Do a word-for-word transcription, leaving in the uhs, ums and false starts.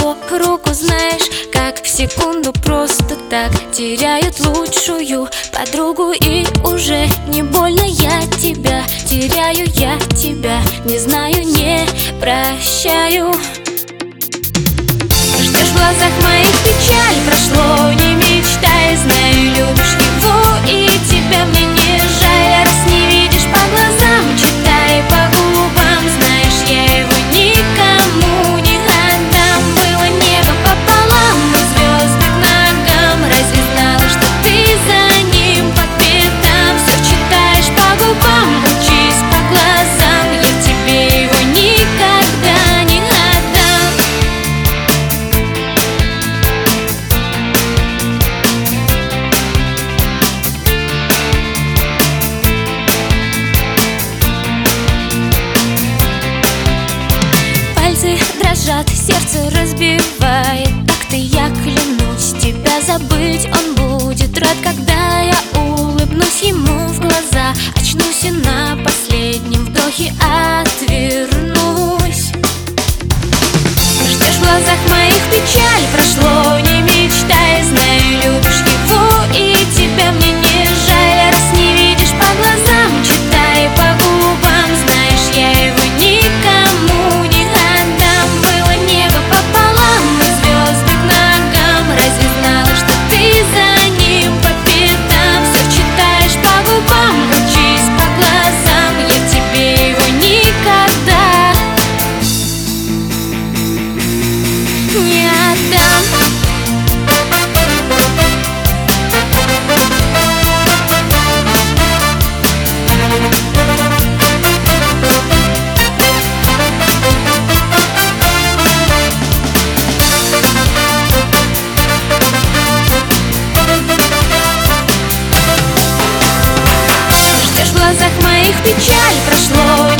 его руку, знаешь, как в секунду просто так теряют лучшую подругу. И уже не больно я тебя теряю, я тебя не знаю, не прощаю. Ждешь в глазах моих печаль, прошло, не мечтай, знаю, любишь его, и тебя мне не жаль. Раз не видишь по глазам, читай по губам, знаешь, я его никому не отдам. Было небо пополам и звезды к ногам, разве знала, что ты за ним по пятам? Все читаешь по губам, учись по глазам, я тебе его никогда не отдам. Пальцы дрожат, сердце разбивает такты, я клянусь, тебя забыть он будет рад, когда я улыбнусь ему в глаза, очнусь и на последнем вдохе отвернусь. Ждешь в глазах моих печаль, прошло, не мечтай, знаю, любишь его, и тебя мне не жаль. Раз не видишь по глазам, читай по губам, знаешь, я его никому не отдам. Было небо пополам и звезды к ногам, разве знала, что ты за ним по пятам? Все читаешь по губам, учись по глазам, я тебе его никогда не отдам. Ждешь в глазах моих печаль, прошло,